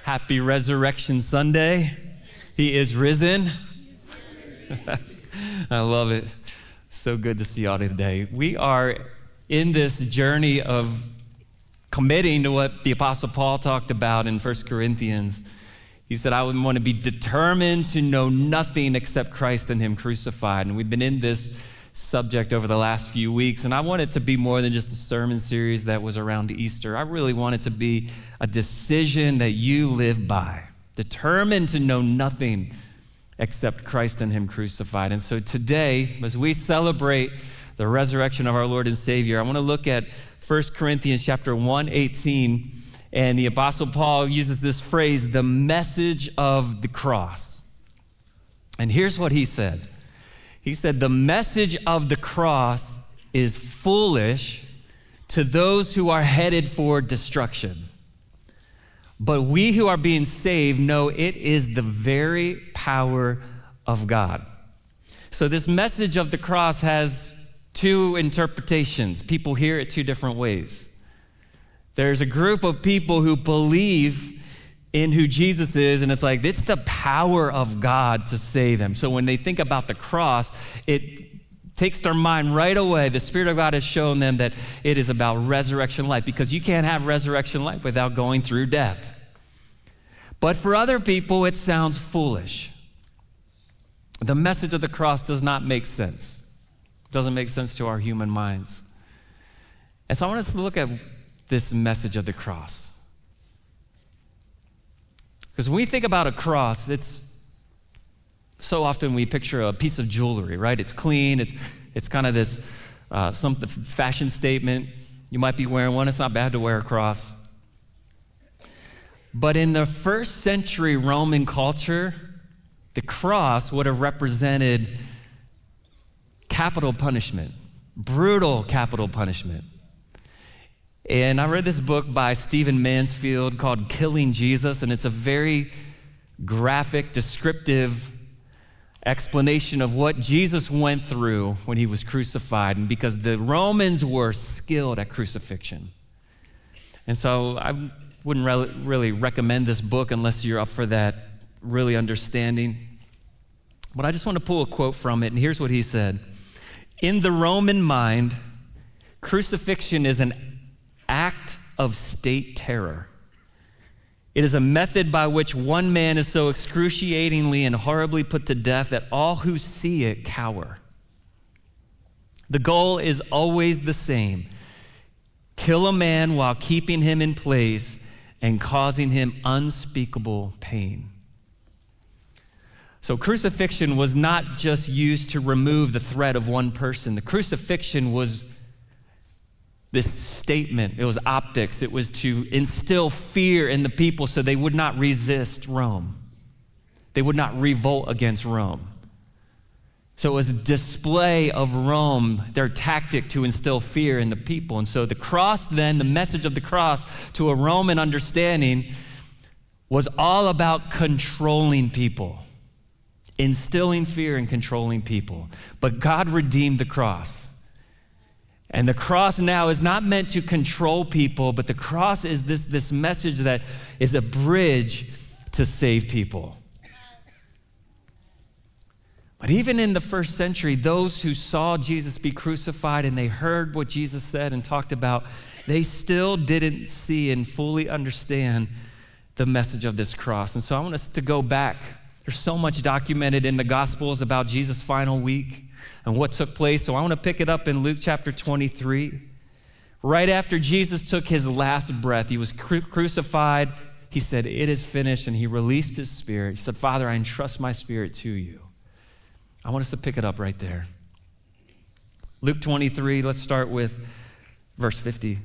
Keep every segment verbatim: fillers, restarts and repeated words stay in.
Happy Resurrection Sunday. He is risen. I love it. So good to see y'all today. We are in this journey of committing to what the Apostle Paul talked about in First Corinthians. He said, I would want to be determined to know nothing except Christ and Him crucified. And we've been in this subject over the last few weeks, and I want it to be more than just a sermon series that was around Easter. I really want it to be a decision that you live by, determined to know nothing except Christ and Him crucified. And so today, as we celebrate the resurrection of our Lord and Savior, I want to look at First Corinthians chapter one eighteen, and the Apostle Paul uses this phrase, the message of the cross. And here's what he said. He said, the message of the cross is foolish to those who are headed for destruction. But we who are being saved know it is the very power of God. So this message of the cross has two interpretations. People hear it two different ways. There's a group of people who believe in who Jesus is, and it's like, it's the power of God to save them. So when they think about the cross, it takes their mind right away. The Spirit of God has shown them that it is about resurrection life, because you can't have resurrection life without going through death. But for other people, it sounds foolish. The message of the cross does not make sense. It doesn't make sense to our human minds. And so I want us to look at this message of the cross. Because when we think about a cross, it's so often we picture a piece of jewelry, right? It's clean, it's it's kind of this uh, some fashion statement. You might be wearing one, it's not bad to wear a cross. But in the first century Roman culture, the cross would have represented capital punishment, brutal capital punishment. And I read this book by Stephen Mansfield called Killing Jesus, and it's a very graphic, descriptive explanation of what Jesus went through when he was crucified, and because the Romans were skilled at crucifixion. And so I wouldn't re- really recommend this book unless you're up for that really understanding. But I just want to pull a quote from it, and here's what he said. In the Roman mind, crucifixion is an act of state terror. It is a method by which one man is so excruciatingly and horribly put to death that all who see it cower. The goal is always the same: kill a man while keeping him in place and causing him unspeakable pain. So crucifixion was not just used to remove the threat of one person. The crucifixion was this statement. It was optics. It was to instill fear in the people so they would not resist Rome. They would not revolt against Rome. So it was a display of Rome, their tactic to instill fear in the people. And so the cross then, the message of the cross to a Roman understanding, was all about controlling people, instilling fear and controlling people. But God redeemed the cross. And the cross now is not meant to control people, but the cross is this, this message that is a bridge to save people. But even in the first century, those who saw Jesus be crucified and they heard what Jesus said and talked about, they still didn't see and fully understand the message of this cross. And so I want us to go back. There's so much documented in the Gospels about Jesus' final week and what took place. So I want to pick it up in Luke chapter twenty-three. Right after Jesus took his last breath, he was cru- crucified. He said, it is finished, and he released his spirit. He said, Father, I entrust my spirit to you. I want us to pick it up right there. Luke twenty-three, let's start with verse fifty.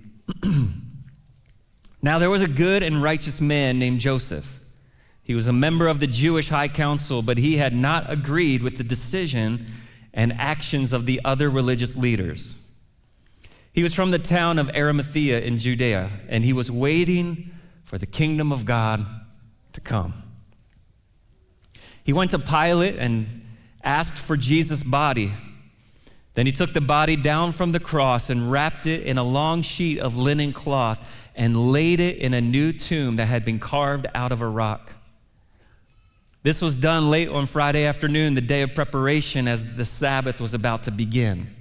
Now there was a good and righteous man named Joseph. He was a member of the Jewish high council, but he had not agreed with the decision and actions of the other religious leaders. He was from the town of Arimathea in Judea, and he was waiting for the kingdom of God to come. He went to Pilate and asked for Jesus' body. Then he took the body down from the cross and wrapped it in a long sheet of linen cloth and laid it in a new tomb that had been carved out of a rock. This was done late on Friday afternoon, the day of preparation, as the Sabbath was about to begin.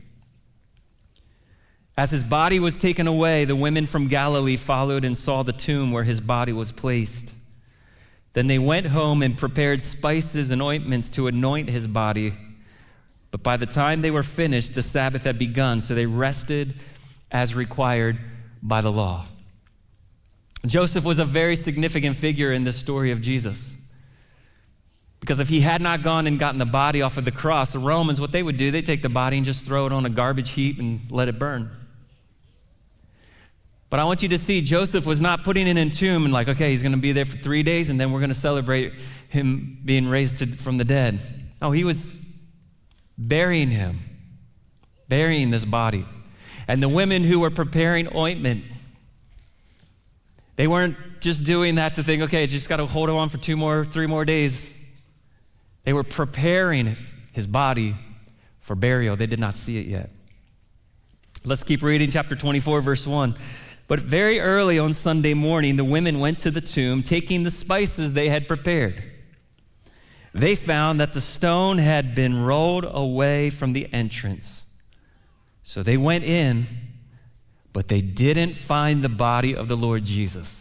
As his body was taken away, the women from Galilee followed and saw the tomb where his body was placed. Then they went home and prepared spices and ointments to anoint his body. But by the time they were finished, the Sabbath had begun, so they rested as required by the law. Joseph was a very significant figure in the story of Jesus. Because if he had not gone and gotten the body off of the cross, the Romans, what they would do, they'd take the body and just throw it on a garbage heap and let it burn. But I want you to see, Joseph was not putting it in a tomb and like, okay, he's going to be there for three days and then we're going to celebrate him being raised to, from the dead. No, he was burying him, burying this body. And the women who were preparing ointment, they weren't just doing that to think, okay, just got to hold on for two more, three more days. They were preparing his body for burial. They did not see it yet. Let's keep reading chapter twenty-four, verse one. But very early on Sunday morning, the women went to the tomb, taking the spices they had prepared. They found that the stone had been rolled away from the entrance. So they went in, but they didn't find the body of the Lord Jesus.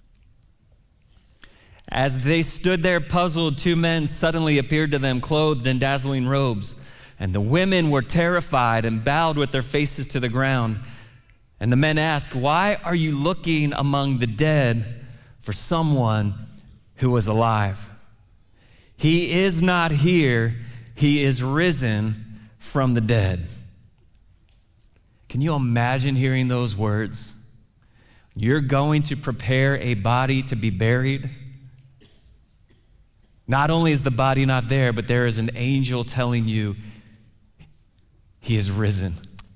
As they stood there puzzled, two men suddenly appeared to them, clothed in dazzling robes. And the women were terrified and bowed with their faces to the ground. And the men asked, "Why are you looking among the dead for someone who was alive? He is not here. He is risen from the dead." Can you imagine hearing those words? You're going to prepare a body to be buried. Not only is the body not there, but there is an angel telling you he is risen.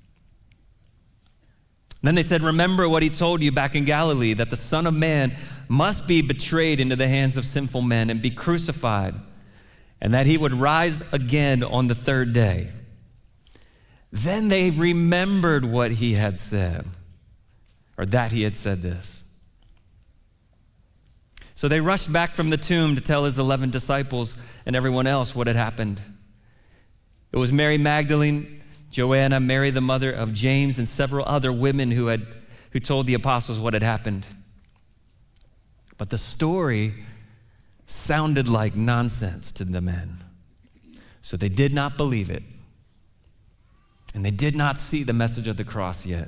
Then they said, "Remember what he told you back in Galilee, that the Son of Man must be betrayed into the hands of sinful men and be crucified, and that he would rise again on the third day." Then they remembered what he had said, or that he had said this. So they rushed back from the tomb to tell his eleven disciples and everyone else what had happened. It was Mary Magdalene, Joanna, Mary the mother of James, and several other women who had who told the apostles what had happened. But the story sounded like nonsense to the men. So they did not believe it. And they did not see the message of the cross yet.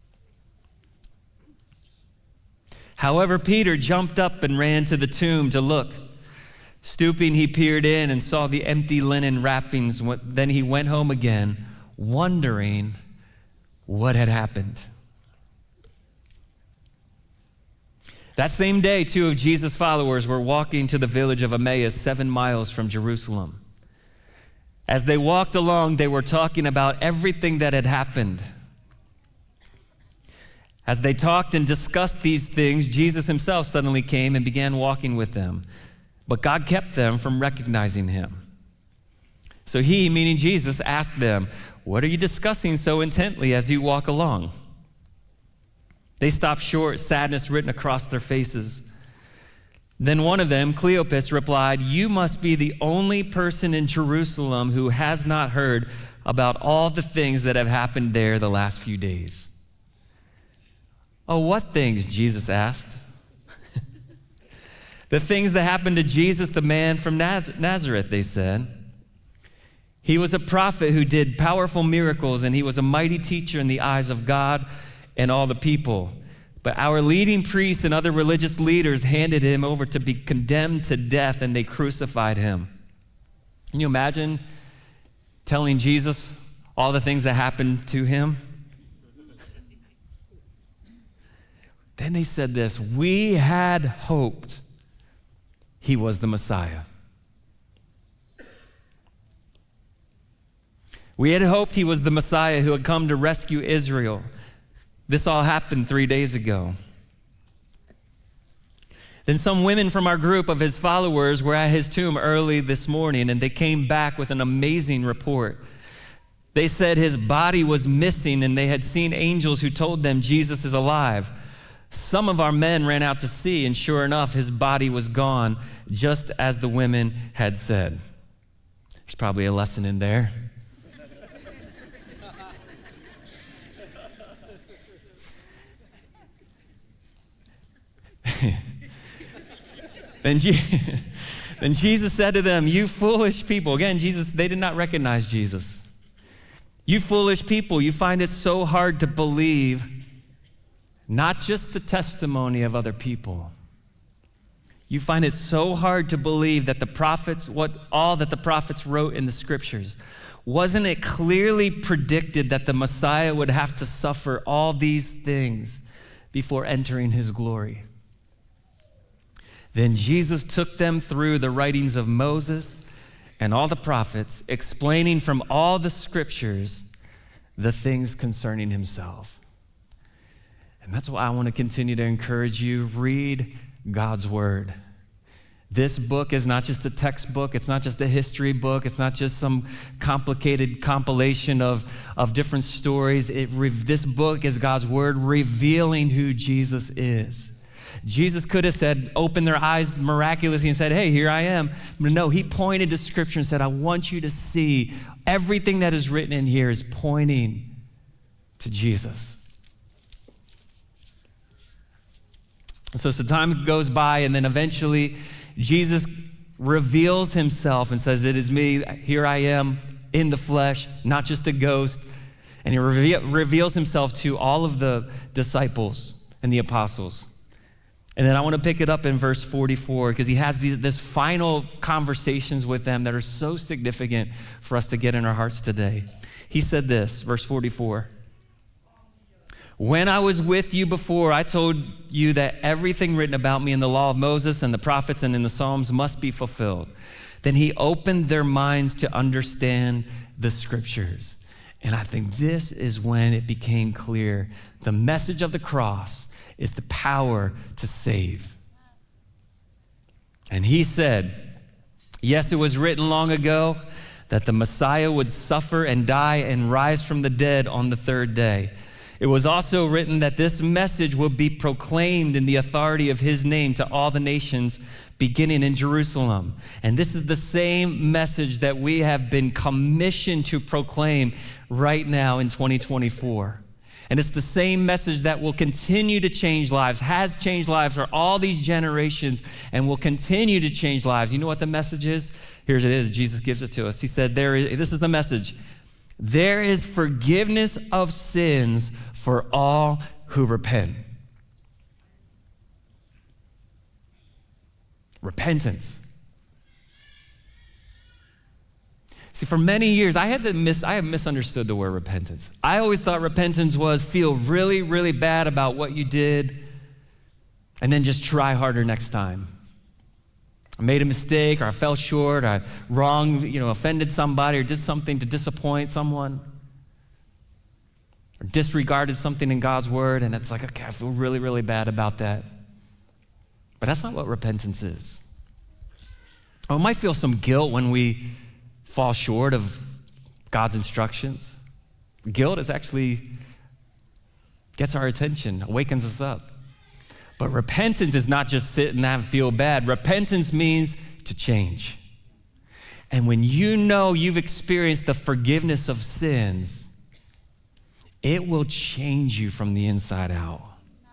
However, Peter jumped up and ran to the tomb to look. Stooping, he peered in and saw the empty linen wrappings. Then he went home again, wondering what had happened. That same day, two of Jesus' followers were walking to the village of Emmaus, seven miles from Jerusalem. As they walked along, they were talking about everything that had happened. As they talked and discussed these things, Jesus himself suddenly came and began walking with them. But God kept them from recognizing him. So he, meaning Jesus, asked them, "What are you discussing so intently as you walk along?" They stopped short, sadness written across their faces. Then one of them, Cleopas, replied, "You must be the only person in Jerusalem who has not heard about all the things that have happened there the last few days." "Oh, what things?" Jesus asked. "The things that happened to Jesus, the man from Naz- Nazareth, they said. He was a prophet who did powerful miracles, and he was a mighty teacher in the eyes of God and all the people. But our leading priests and other religious leaders handed him over to be condemned to death, and they crucified him." Can you imagine telling Jesus all the things that happened to him? Then they said this, "We had hoped he was the Messiah. We had hoped he was the Messiah who had come to rescue Israel. This all happened three days ago." Then some women from our group of his followers were at his tomb early this morning, and they came back with an amazing report. They said his body was missing, and they had seen angels who told them Jesus is alive. Some of our men ran out to see, and sure enough, his body was gone, just as the women had said. There's probably a lesson in there. then, Je- then Jesus said to them, "You foolish people." Again, Jesus, they did not recognize Jesus. "You foolish people, you find it so hard to believe not just the testimony of other people. You find it so hard to believe that the prophets, what all that the prophets wrote in the scriptures. Wasn't it clearly predicted that the Messiah would have to suffer all these things before entering his glory?" Then Jesus took them through the writings of Moses and all the prophets, explaining from all the scriptures the things concerning himself. And that's why I want to continue to encourage you, read God's word. This book is not just a textbook. It's not just a history book. It's not just some complicated compilation of, of different stories. It, this book is God's word revealing who Jesus is. Jesus could have said, open their eyes miraculously and said, "Hey, here I am." But no, he pointed to scripture and said, "I want you to see everything that is written in here is pointing to Jesus." So some time goes by, and then eventually Jesus reveals himself and says, "It is me, here I am in the flesh, not just a ghost." And he reve- reveals himself to all of the disciples and the apostles. And then I want to pick it up in verse forty-four, because he has the, this final conversations with them that are so significant for us to get in our hearts today. He said this, verse forty-four. "When I was with you before, I told you that everything written about me in the law of Moses and the prophets and in the Psalms must be fulfilled." Then he opened their minds to understand the scriptures. And I think this is when it became clear. The message of the cross is the power to save. And he said, "Yes, it was written long ago that the Messiah would suffer and die and rise from the dead on the third day. It was also written that this message would be proclaimed in the authority of his name to all the nations, beginning in Jerusalem." And this is the same message that we have been commissioned to proclaim right now in twenty twenty-four. And it's the same message that will continue to change lives, has changed lives for all these generations, and will continue to change lives. You know what the message is? Here it is. Jesus gives it to us. He said, "There is, this is the message. There is forgiveness of sins for all who repent." Repentance. See, for many years, I had to mis- I have misunderstood the word repentance. I always thought repentance was feel really, really bad about what you did and then just try harder next time. I made a mistake, or I fell short, or I wronged, you know, offended somebody, or did something to disappoint someone, or disregarded something in God's word, and it's like, okay, I feel really, really bad about that. But that's not what repentance is. Oh, we might feel some guilt when we fall short of God's instructions. Guilt is actually gets our attention, awakens us up. But repentance is not just sitting there and feel bad. Repentance means to change. And when you know you've experienced the forgiveness of sins, it will change you from the inside out.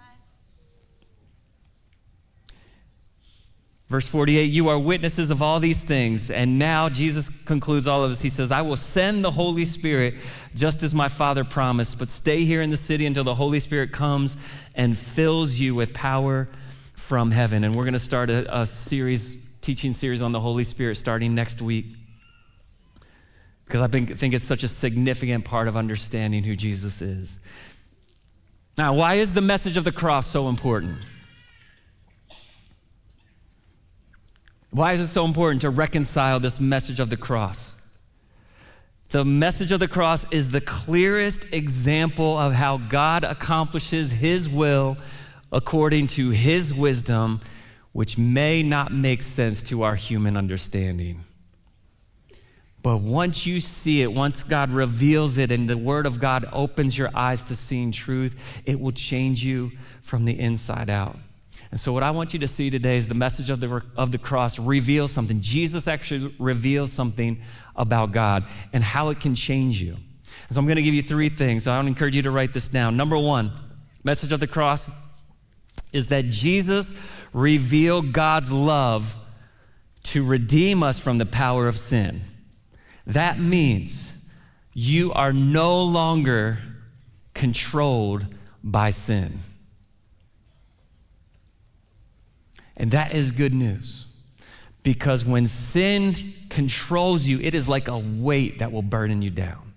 Verse forty-eight, "You are witnesses of all these things." And now Jesus concludes all of this. He says, "I will send the Holy Spirit just as my Father promised, but stay here in the city until the Holy Spirit comes and fills you with power from heaven." And we're going to start a, a series, teaching series on the Holy Spirit starting next week, because I think, think it's such a significant part of understanding who Jesus is. Now, why is the message of the cross so important? Why is it so important to reconcile this message of the cross? The message of the cross is the clearest example of how God accomplishes his will according to his wisdom, which may not make sense to our human understanding. But once you see it, once God reveals it and the word of God opens your eyes to seeing truth, it will change you from the inside out. And so what I want you to see today is the message of the, of the cross reveals something. Jesus actually reveals something about God and how it can change you. And so I'm going to give you three things. So I want to encourage you to write this down. Number one, message of the cross is that Jesus revealed God's love to redeem us from the power of sin. That means you are no longer controlled by sin. And that is good news, because when sin controls you, it is like a weight that will burden you down.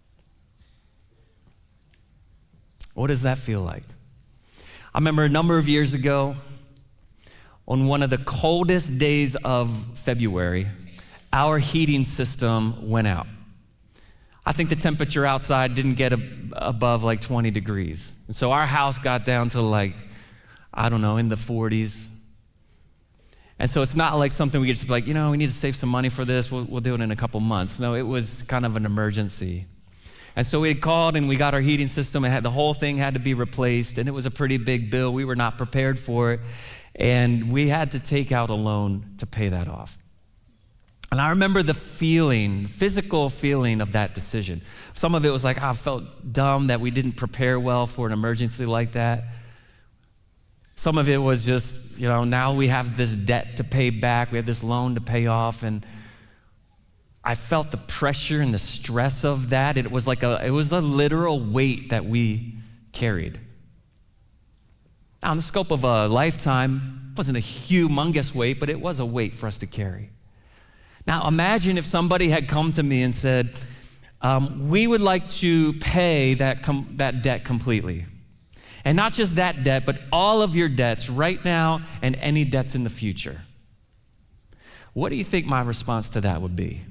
What does that feel like? I remember a number of years ago, on one of the coldest days of February, our heating system went out. I think the temperature outside didn't get above like twenty degrees. And so our house got down to like, I don't know, in the forties. And so it's not like something we could just be like, you know, we need to save some money for this. We'll, we'll do it in a couple months. No, it was kind of an emergency. And so we had called and we got our heating system. It had, the whole thing had to be replaced, and it was a pretty big bill. We were not prepared for it, and we had to take out a loan to pay that off. And I remember the feeling, physical feeling of that decision. Some of it was like, oh, I felt dumb that we didn't prepare well for an emergency like that. Some of it was just, you know, now we have this debt to pay back. We have this loan to pay off. And I felt the pressure and the stress of that. It was like a, it was a literal weight that we carried. Now, in the scope of a lifetime, it wasn't a humongous weight, but it was a weight for us to carry. Now, imagine if somebody had come to me and said, um, we would like to pay that, com- that debt completely. And not just that debt, but all of your debts right now and any debts in the future. What do you think my response to that would be?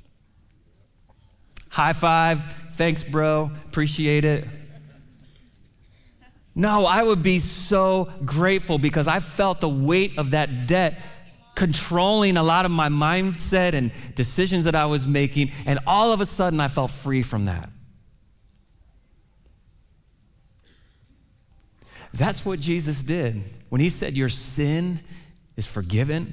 High five, thanks bro, appreciate it. No, I would be so grateful because I felt the weight of that debt controlling a lot of my mindset and decisions that I was making, and all of a sudden I felt free from that. That's what Jesus did. When he said your sin is forgiven,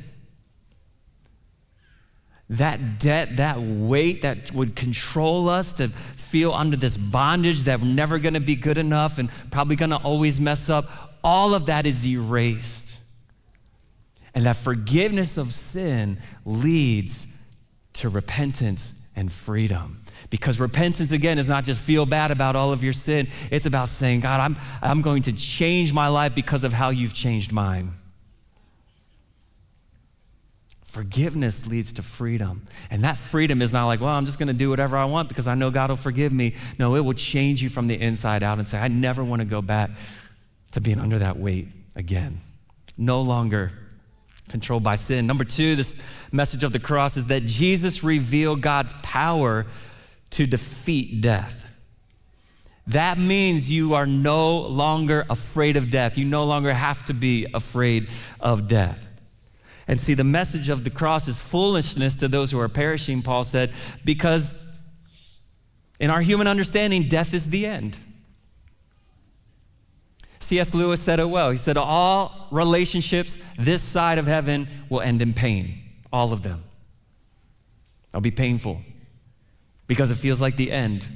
that debt, that weight that would control us to feel under this bondage that we're never gonna be good enough and probably gonna always mess up, all of that is erased. And that forgiveness of sin leads to repentance and freedom. Because repentance, again, is not just feel bad about all of your sin. It's about saying, God, I'm, I'm going to change my life because of how you've changed mine. Forgiveness leads to freedom. And that freedom is not like, well, I'm just going to do whatever I want because I know God will forgive me. No, it will change you from the inside out and say, I never want to go back to being under that weight again. No longer controlled by sin. Number two, this message of the cross is that Jesus revealed God's power to defeat death. That means you are no longer afraid of death. You no longer have to be afraid of death. And see, the message of the cross is foolishness to those who are perishing, Paul said, because in our human understanding, death is the end. C S Lewis said it well. He said, all relationships this side of heaven will end in pain. All of them. They'll be painful because it feels like the end.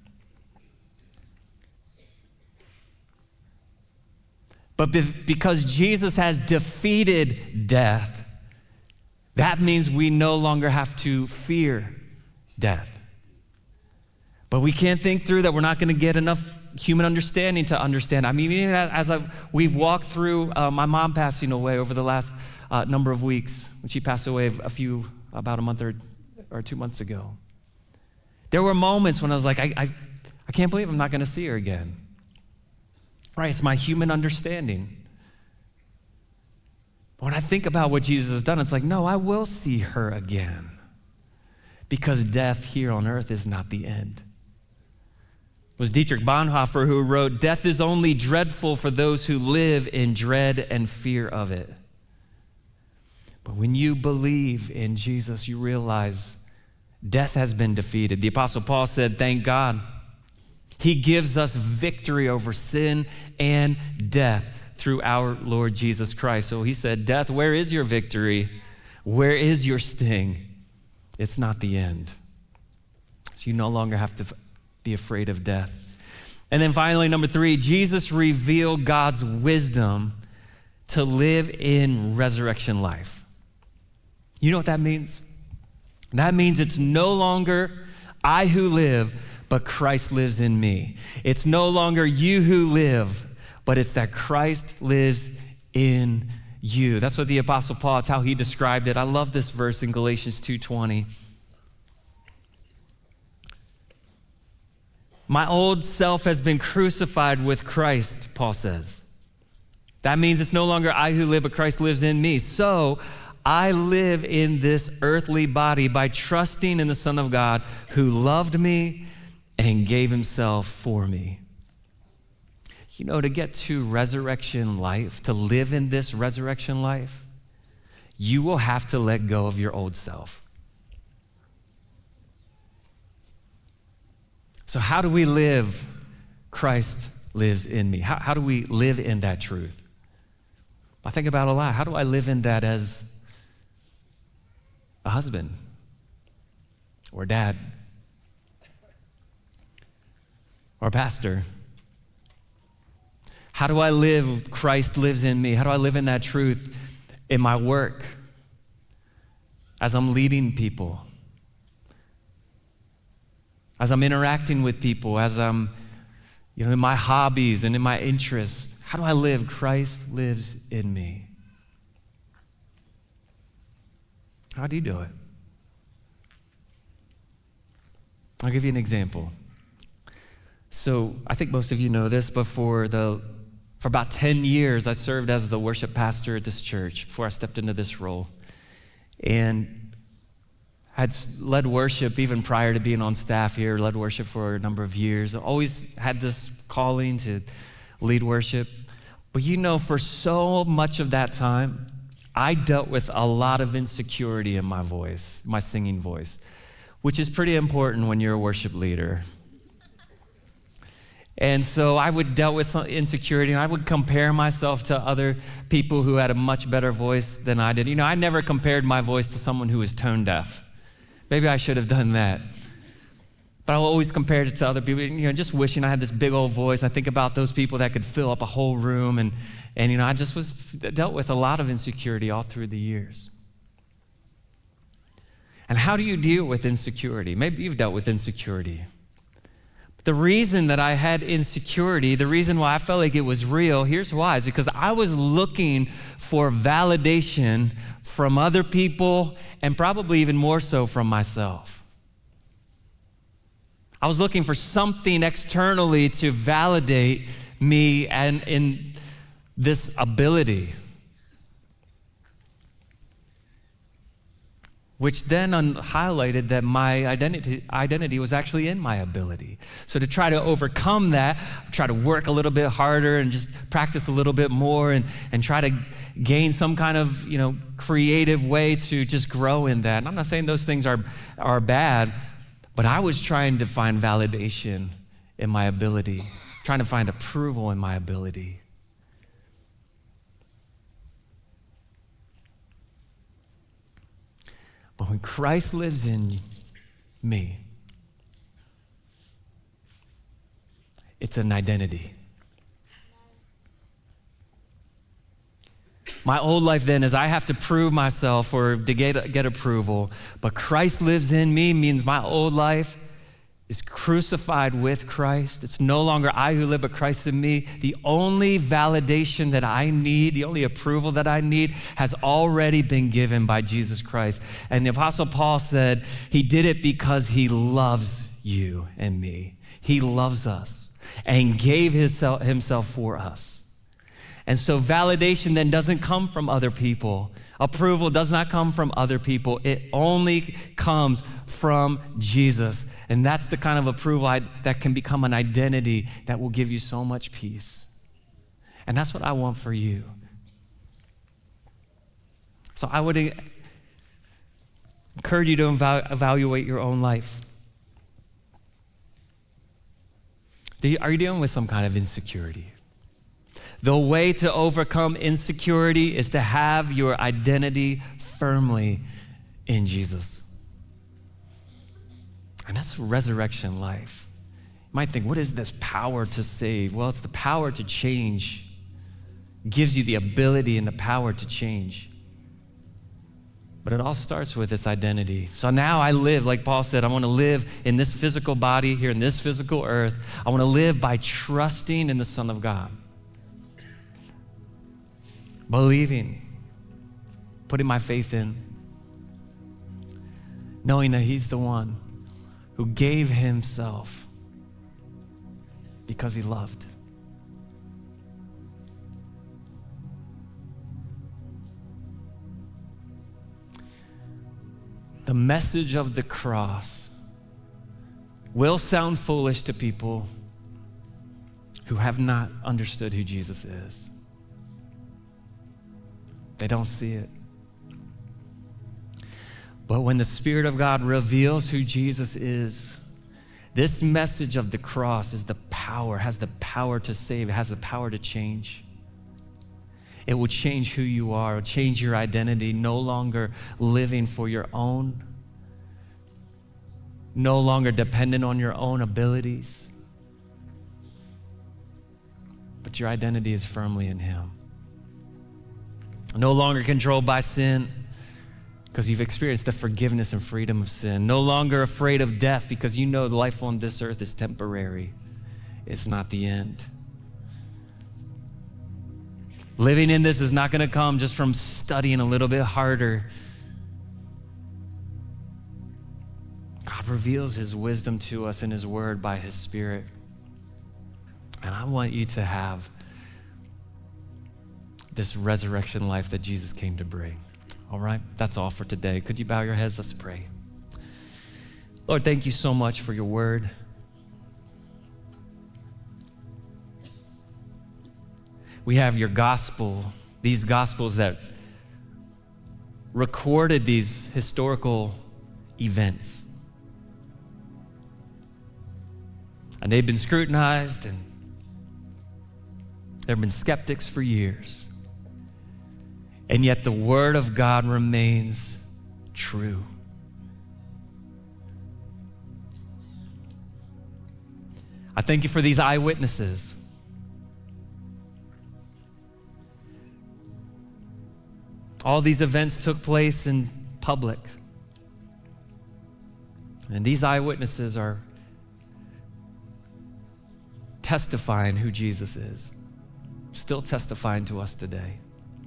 But be- because Jesus has defeated death, that means we no longer have to fear death. But we can't think through that. We're not going to get enough human understanding to understand. I mean, even as I've, we've walked through uh, my mom passing away over the last uh, number of weeks, when she passed away a few, about a month or, or two months ago. There were moments when I was like, I, I, I can't believe I'm not going to see her again. Right, it's my human understanding. But when I think about what Jesus has done, it's like, no, I will see her again. Because death here on earth is not the end. It was Dietrich Bonhoeffer who wrote, death is only dreadful for those who live in dread and fear of it. But when you believe in Jesus, you realize Death has been defeated. The Apostle Paul said, thank God. He gives us victory over sin and death through our Lord Jesus Christ. So he said, death, where is your victory? Where is your sting? It's not the end. So you no longer have to be afraid of death. And then finally, number three, Jesus revealed God's wisdom to live in resurrection life. You know what that means? That means it's no longer I who live, but Christ lives in me. It's no longer you who live, but it's that Christ lives in you. That's what the Apostle Paul, it's how he described it. I love this verse in Galatians two twenty. My old self has been crucified with Christ, Paul says. That means it's no longer I who live, but Christ lives in me. So I live in this earthly body by trusting in the Son of God who loved me and gave himself for me. You know, to get to resurrection life, to live in this resurrection life, you will have to let go of your old self. So how do we live? Christ lives in me. How, how do we live in that truth? I think about it a lot. How do I live in that as a husband or dad or pastor? How do I live? Christ lives in me. How do I live in that truth in my work as I'm leading people? As I'm interacting with people, as I'm, you know, in my hobbies and in my interests, how do I live? Christ lives in me. How do you do it? I'll give you an example. So I think most of you know this, but for the for about ten years, I served as the worship pastor at this church before I stepped into this role. And I'd led worship even prior to being on staff here, led worship for a number of years. I always had this calling to lead worship. But you know, for so much of that time, I dealt with a lot of insecurity in my voice, my singing voice, which is pretty important when you're a worship leader. And so I would deal with some insecurity, and I would compare myself to other people who had a much better voice than I did. You know, I never compared my voice to someone who was tone deaf. Maybe I should have done that. But I always compared it to other people, you know, just wishing I had this big old voice. I think about those people that could fill up a whole room. And, and you know, I just was dealt with a lot of insecurity all through the years. And how do you deal with insecurity? Maybe you've dealt with insecurity. The reason that I had insecurity, the reason why I felt like it was real, here's why, is because I was looking for validation from other people and probably even more so from myself. I was looking for something externally to validate me and in this ability, which then un- highlighted that my identity, identity was actually in my ability. So to try to overcome that, try to work a little bit harder and just practice a little bit more and, and try to gain some kind of, you know, creative way to just grow in that. And I'm not saying those things are, are bad, but I was trying to find validation in my ability, trying to find approval in my ability. But when Christ lives in me, it's an identity. My old life then is I have to prove myself or to get, get approval, but Christ lives in me means my old life is crucified with Christ. It's no longer I who live, but Christ in me. The only validation that I need, the only approval that I need has already been given by Jesus Christ. And the Apostle Paul said he did it because he loves you and me. He loves us and gave his, himself for us. And so validation then doesn't come from other people. Approval does not come from other people. It only comes from Jesus. And that's the kind of approval I, that can become an identity that will give you so much peace. And that's what I want for you. So I would encourage you to eva- evaluate your own life. Do you, are you dealing with some kind of insecurity? The way to overcome insecurity is to have your identity firmly in Jesus. And that's resurrection life. You might think, what is this power to save? Well, it's the power to change. It gives you the ability and the power to change. But it all starts with this identity. So now I live, like Paul said, I want to live in this physical body here in this physical earth. I want to live by trusting in the Son of God. Believing, putting my faith in, knowing that he's the one who gave himself because he loved. The message of the cross will sound foolish to people who have not understood who Jesus is. They don't see it. But when the Spirit of God reveals who Jesus is, this message of the cross is the power, has the power to save, it has the power to change. It will change who you are, it will change your identity, no longer living for your own, no longer dependent on your own abilities, but your identity is firmly in him. No longer controlled by sin, because you've experienced the forgiveness and freedom of sin. No longer afraid of death, because you know life on this earth is temporary. It's not the end. Living in this is not going to come just from studying a little bit harder. God reveals his wisdom to us in his word by his Spirit. And I want you to have this resurrection life that Jesus came to bring. All right? That's all for today. Could you bow your heads? Let's pray. Lord, thank you so much for your word. We have your gospel, these gospels that recorded these historical events. And they've been scrutinized, and there have been skeptics for years. And yet the word of God remains true. I thank you for these eyewitnesses. All these events took place in public. And these eyewitnesses are testifying who Jesus is, still testifying to us today.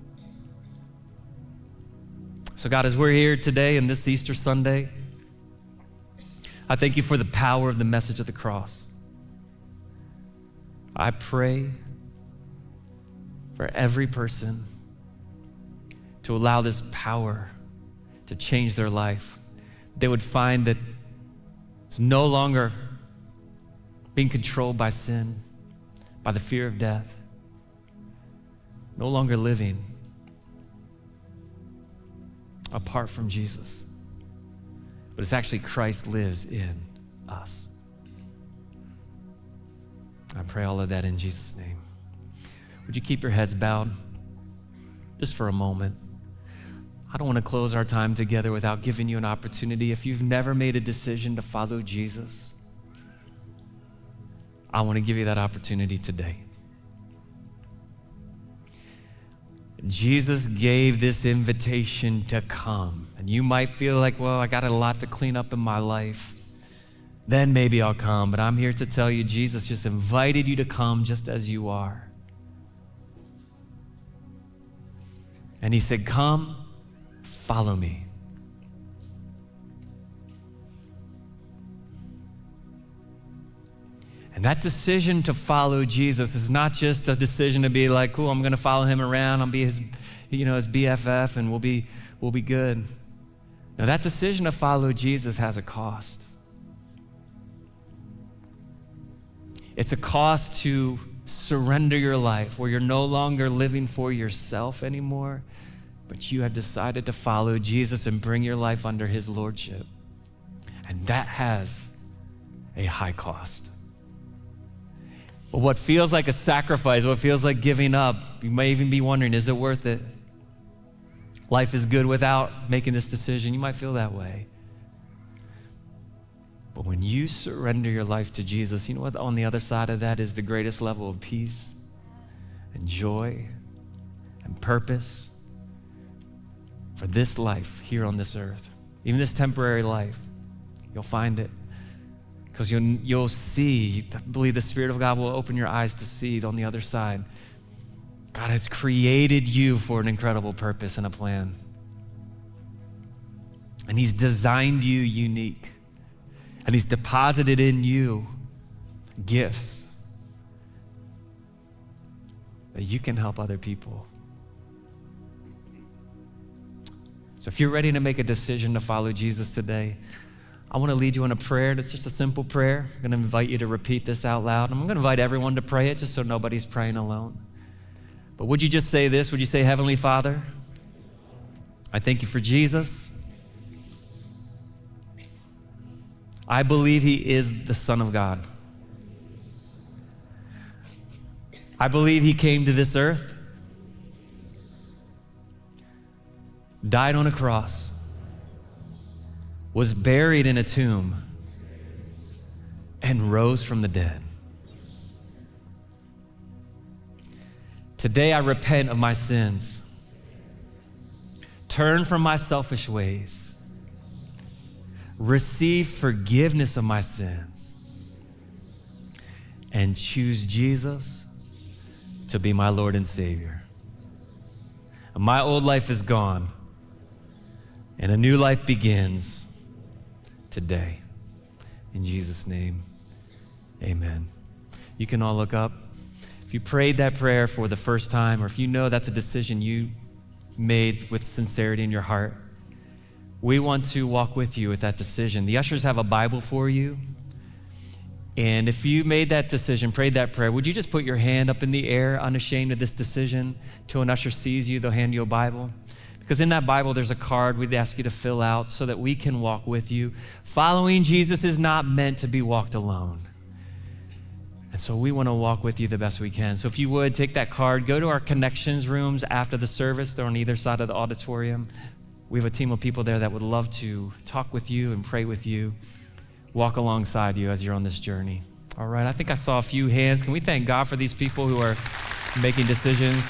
So God, as we're here today in this Easter Sunday, I thank you for the power of the message of the cross. I pray for every person to allow this power to change their life. They would find that it's no longer being controlled by sin, by the fear of death, no longer living apart from Jesus, but it's actually Christ lives in us. I pray all of that in Jesus' name. Would you keep your heads bowed just for a moment? I don't want to close our time together without giving you an opportunity. If you've never made a decision to follow Jesus, I want to give you that opportunity today. Jesus gave this invitation to come. And you might feel like, well, I got a lot to clean up in my life. Then maybe I'll come. But I'm here to tell you, Jesus just invited you to come just as you are. And he said, come, follow me. And that decision to follow Jesus is not just a decision to be like, cool, I'm going to follow him around. I'll be his, you know, his B F F, and we'll be, we'll be good. Now, that decision to follow Jesus has a cost. It's a cost to surrender your life, where you're no longer living for yourself anymore, but you have decided to follow Jesus and bring your life under his lordship. And that has a high cost. But what feels like a sacrifice, what feels like giving up, you may even be wondering, is it worth it? Life is good without making this decision. You might feel that way. But when you surrender your life to Jesus, you know what on the other side of that is the greatest level of peace and joy and purpose for this life here on this earth, even this temporary life. You'll find it because you'll, you'll see, I believe the Spirit of God will open your eyes to see on the other side. God has created you for an incredible purpose and a plan. And he's designed you unique. And he's deposited in you gifts that you can help other people. So if you're ready to make a decision to follow Jesus today, I want to lead you in a prayer. That's just a simple prayer. I'm going to invite you to repeat this out loud. I'm going to invite everyone to pray it just so nobody's praying alone. But would you just say this? Would you say, Heavenly Father, I thank you for Jesus. I believe he is the Son of God. I believe he came to this earth, died on a cross, was buried in a tomb, and rose from the dead. Today I repent of my sins, turn from my selfish ways, receive forgiveness of my sins, and choose Jesus to be my Lord and Savior. My old life is gone, and a new life begins today. In Jesus' name, amen. You can all look up. If you prayed that prayer for the first time, or if you know that's a decision you made with sincerity in your heart, we want to walk with you with that decision. The ushers have a Bible for you. And if you made that decision, prayed that prayer, would you just put your hand up in the air, unashamed of this decision, till an usher sees you, they'll hand you a Bible. Because in that Bible, there's a card we'd ask you to fill out so that we can walk with you. Following Jesus is not meant to be walked alone. And so we want to walk with you the best we can. So if you would, take that card, go to our connections rooms after the service. They're on either side of the auditorium. We have a team of people there that would love to talk with you and pray with you, walk alongside you as you're on this journey. All right, I think I saw a few hands. Can we thank God for these people who are making decisions?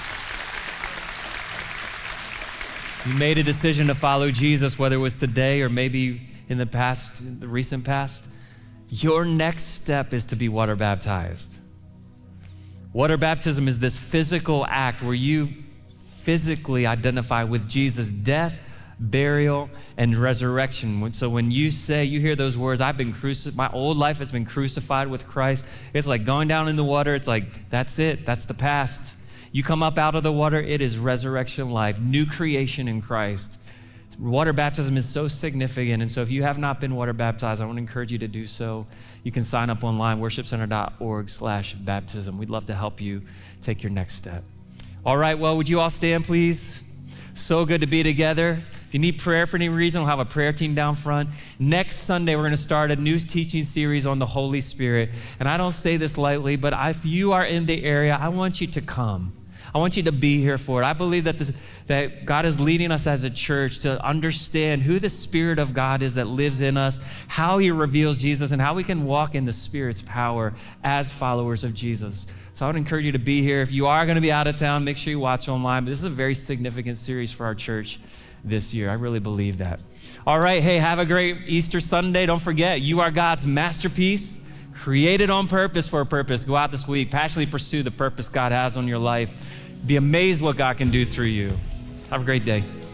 You made a decision to follow Jesus, whether it was today or maybe in the past, in the recent past. Your next step is to be water baptized. Water baptism is this physical act where you physically identify with Jesus' death, burial, and resurrection. So when you say, you hear those words, I've been crucified, my old life has been crucified with Christ. It's like going down in the water. It's like, that's it, that's the past. You come up out of the water, it is resurrection life, new creation in Christ. Water baptism is so significant, and so if you have not been water baptized, I want to encourage you to do so. You can sign up online, worshipcenter.org slash baptism. We'd love to help you take your next step. All right, well, would you all stand, please? So good to be together. If you need prayer for any reason, we'll have a prayer team down front. Next Sunday, we're going to start a new teaching series on the Holy Spirit. And I don't say this lightly, but if you are in the area, I want you to come. I want you to be here for it. I believe that this, that God is leading us as a church to understand who the Spirit of God is that lives in us, how he reveals Jesus, and how we can walk in the Spirit's power as followers of Jesus. So I would encourage you to be here. If you are going to be out of town, make sure you watch online. But this is a very significant series for our church this year. I really believe that. All right, hey, have a great Easter Sunday. Don't forget, you are God's masterpiece, created on purpose for a purpose. Go out this week, passionately pursue the purpose God has on your life. Be amazed what God can do through you. Have a great day.